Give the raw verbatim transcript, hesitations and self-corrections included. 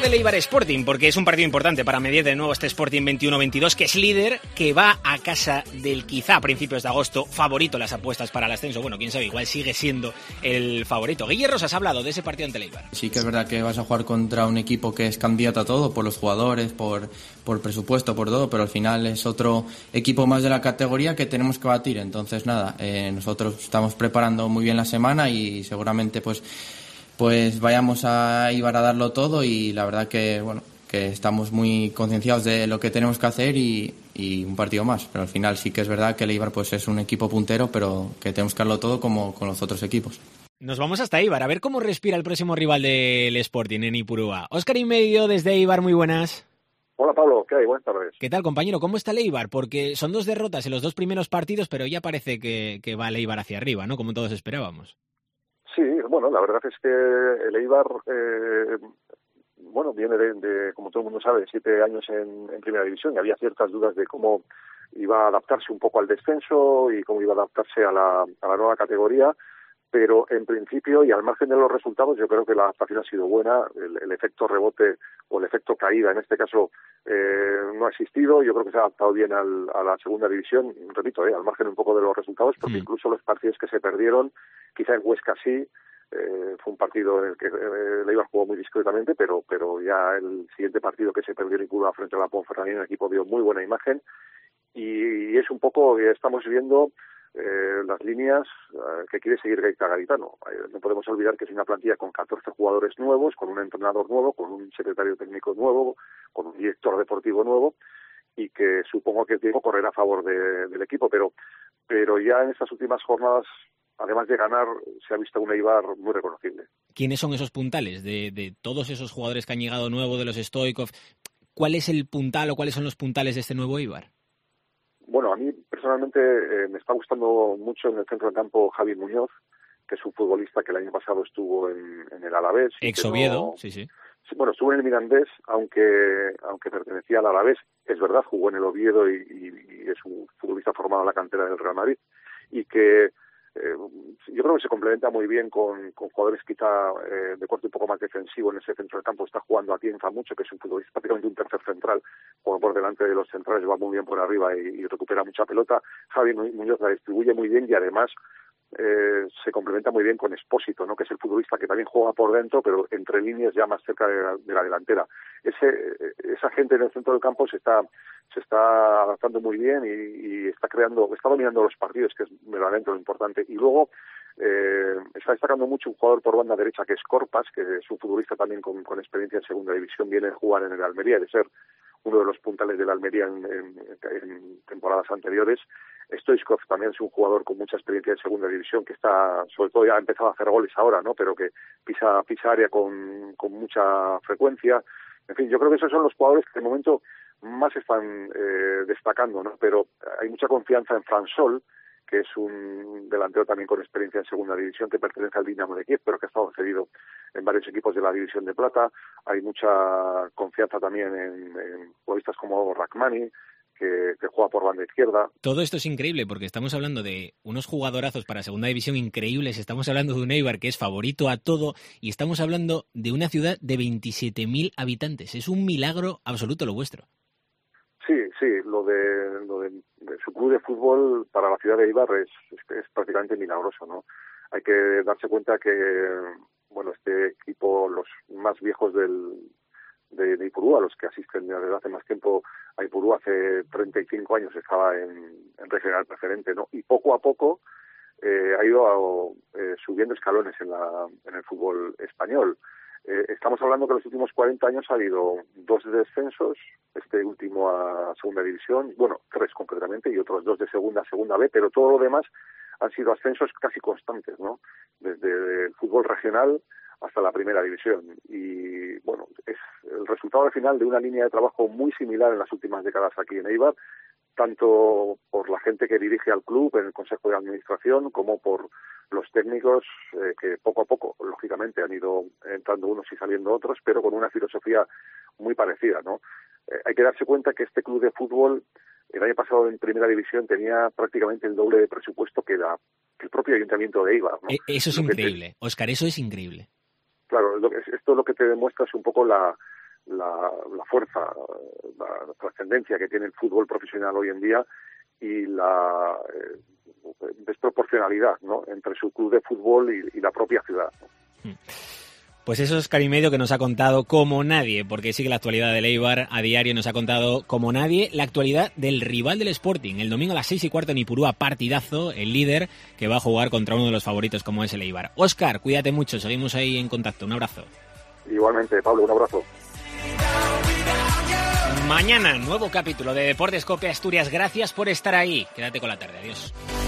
del Eibar Sporting, porque es un partido importante para medir de nuevo este Sporting veintiuno veintidós, que es líder, que va a casa del quizá a principios de agosto favorito las apuestas para el ascenso. Bueno, quién sabe, igual sigue siendo el favorito. Guille Rosas ha hablado de ese partido ante el Eibar. Sí que es verdad que vas a jugar contra un equipo que es candidato a todo, por los jugadores, por, por presupuesto, por todo, pero al final es otro equipo más de la categoría que tenemos que batir. Entonces nada, eh, nosotros estamos preparando muy bien la semana y seguramente pues pues vayamos a Eibar a darlo todo, y la verdad que bueno que estamos muy concienciados de lo que tenemos que hacer y, y un partido más, pero al final sí que es verdad que el Eibar pues es un equipo puntero, pero que tenemos que darlo todo como con los otros equipos. Nos vamos hasta Eibar a ver cómo respira el próximo rival del Sporting en Ipurúa. Óscar y medio desde Eibar, muy buenas. Hola Pablo, ¿qué hay? Buenas tardes. ¿Qué tal, compañero? ¿Cómo está el Eibar? Porque son dos derrotas en los dos primeros partidos, pero ya parece que, que va el Eibar hacia arriba, ¿no? Como todos esperábamos. Sí, bueno, la verdad es que el Eibar, eh, bueno, viene de, de, como todo el mundo sabe, siete años en, en Primera División, y había ciertas dudas de cómo iba a adaptarse un poco al descenso y cómo iba a adaptarse a la, a la nueva categoría, pero en principio y al margen de los resultados yo creo que la adaptación ha sido buena. El, el efecto rebote o el efecto caída en este caso eh, no ha existido. Yo creo que se ha adaptado bien al, a la segunda división, repito, eh, al margen un poco de los resultados, porque mm. incluso los partidos que se perdieron, quizá en Huesca sí, eh, fue un partido en el que eh, el Eibar jugó muy discretamente, pero pero ya el siguiente partido que se perdió en Ipurúa frente a la Ponferradina, el equipo dio muy buena imagen, y, y es un poco que estamos viendo Eh, las líneas eh, que quiere seguir Gaita Garitano. Eh, no podemos olvidar que es una plantilla con catorce jugadores nuevos, con un entrenador nuevo, con un secretario técnico nuevo, con un director deportivo nuevo, y que supongo que el tiempo correrá a favor de, del equipo, pero pero ya en estas últimas jornadas, además de ganar, se ha visto un Eibar muy reconocible. ¿Quiénes son esos puntales de, de todos esos jugadores que han llegado nuevos, de los Stoikov? ¿Cuál es el puntal o cuáles son los puntales de este nuevo Eibar? Bueno, a mí personalmente eh, me está gustando mucho en el centro del campo Javi Muñoz, que es un futbolista que el año pasado estuvo en, en el Alavés. Ex Oviedo, no, sí, sí. Bueno, estuvo en el Mirandés, aunque aunque pertenecía al Alavés, es verdad, jugó en el Oviedo y, y, y es un futbolista formado en la cantera del Real Madrid, y que eh, yo creo que se complementa muy bien con, con jugadores quizá eh, de corte un poco más defensivo en ese centro del campo. Está jugando a Atienza mucho, que es un futbolista prácticamente un tercer central, como por delante de los centrales, va muy bien por arriba y, y recupera mucha pelota. Javi Muñoz la distribuye muy bien y además eh, se complementa muy bien con Espósito, ¿no? Que es el futbolista que también juega por dentro, pero entre líneas ya más cerca de la, de la delantera. Ese, esa gente en el centro del campo se está se está adaptando muy bien y, y está creando, está dominando los partidos, que es verdaderamente lo importante. Y luego eh, está destacando mucho un jugador por banda derecha que es Corpas, que es un futbolista también con, con experiencia en segunda división, viene a jugar en el Almería, de ser uno de los puntales del Almería en, en, en temporadas anteriores. Stoichkov también es un jugador con mucha experiencia en segunda división, que está, sobre todo ya ha empezado a hacer goles ahora, ¿no? Pero que pisa, pisa área con, con mucha frecuencia. En fin, yo creo que esos son los jugadores que de momento más están eh, destacando, ¿no? Pero hay mucha confianza en Fransol, que es un delantero también con experiencia en segunda división, que pertenece al Dinamo de Kiev, pero que ha estado cedido en varios equipos de la División de Plata. Hay mucha confianza también en, en futbolistas como Rachmani, que, que juega por banda izquierda. Todo esto es increíble porque estamos hablando de unos jugadorazos para segunda división increíbles, estamos hablando de un Eibar que es favorito a todo y estamos hablando de una ciudad de veintisiete mil habitantes. Es un milagro absoluto lo vuestro. Sí, sí, lo de, lo de, de su club de fútbol para la ciudad de Eibar es, es, es prácticamente milagroso, ¿no? Hay que darse cuenta que, bueno, este equipo, los más viejos del de, de Ipurúa, los que asisten desde hace más tiempo a Ipurúa, hace treinta y cinco años estaba en, en regional preferente, ¿no? Y poco a poco eh, ha ido a, eh, subiendo escalones en, la, en el fútbol español. Eh, estamos hablando que en los últimos cuarenta años ha habido dos descensos, este último a segunda división, bueno, tres concretamente, y otros dos de segunda a segunda B, pero todo lo demás han sido ascensos casi constantes, ¿no? Desde el fútbol regional hasta la primera división. Y bueno, es el resultado al final de una línea de trabajo muy similar en las últimas décadas aquí en Eibar, tanto por la gente que dirige al club en el Consejo de Administración como por los técnicos eh, que poco a poco, lógicamente, han ido entrando unos y saliendo otros, pero con una filosofía muy parecida, ¿no? Eh, hay que darse cuenta que este club de fútbol el año pasado en Primera División tenía prácticamente el doble de presupuesto que, la, que el propio Ayuntamiento de Eibar, ¿no? Eso es lo increíble, te... Óscar, eso es increíble. Claro, lo que, esto lo que te demuestra es un poco la la, la fuerza, la trascendencia que tiene el fútbol profesional hoy en día y la eh, desproporcionalidad, ¿no?, entre su club de fútbol y, y la propia ciudad, ¿no? Pues eso es Karim Medio, que nos ha contado como nadie, porque sigue la actualidad del Eibar a diario, nos ha contado como nadie la actualidad del rival del Sporting. El domingo a las seis y cuarto en Ipurúa, partidazo, el líder que va a jugar contra uno de los favoritos como es el Eibar. Óscar, cuídate mucho, seguimos ahí en contacto, un abrazo. Igualmente, Pablo, un abrazo. Mañana, nuevo capítulo de Deportes Cope Asturias, gracias por estar ahí, quédate con la tarde, adiós.